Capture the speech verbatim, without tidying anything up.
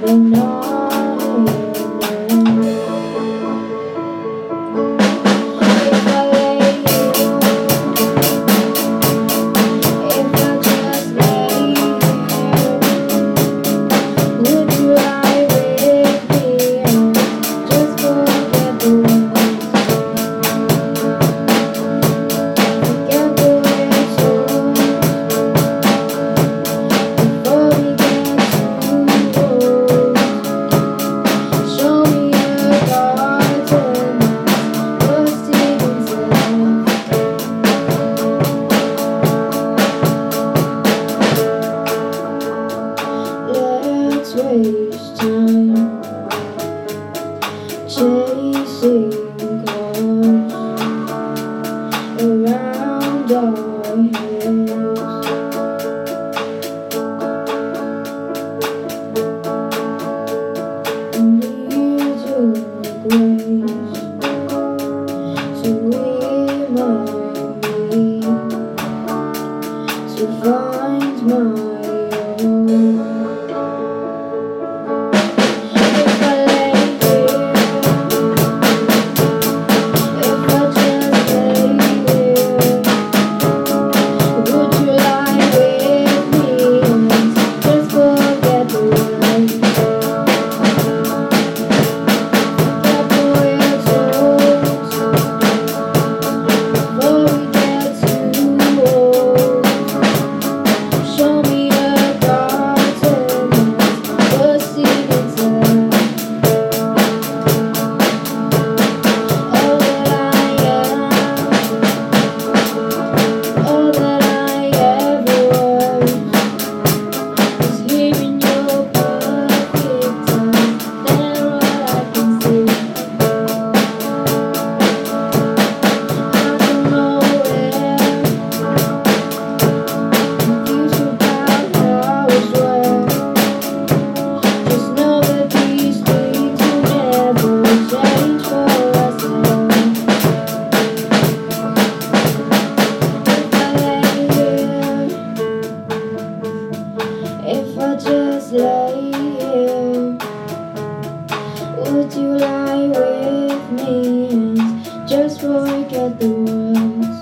but not here now. If I lay you, if I just lay here, would you lie with me and just forget the world? Forget the way it's over before we get too old. Show me a garden that's busted inside. Let's waste time chasing cars around our heads. And use your grace to remind me to find my own. If I lay here, if I just lay here, would you lie with me and just forget the world? Forget the way it's old before we get too old. Show me a garden that's busted inside. All that I am, all that I ever was, is here in your perfect time. Then what I can see, out of nowhere, confused about how it's worth. Just know that these things will never change for us now. If I lay here, if I just lay here, would you lie with me and just forget the world?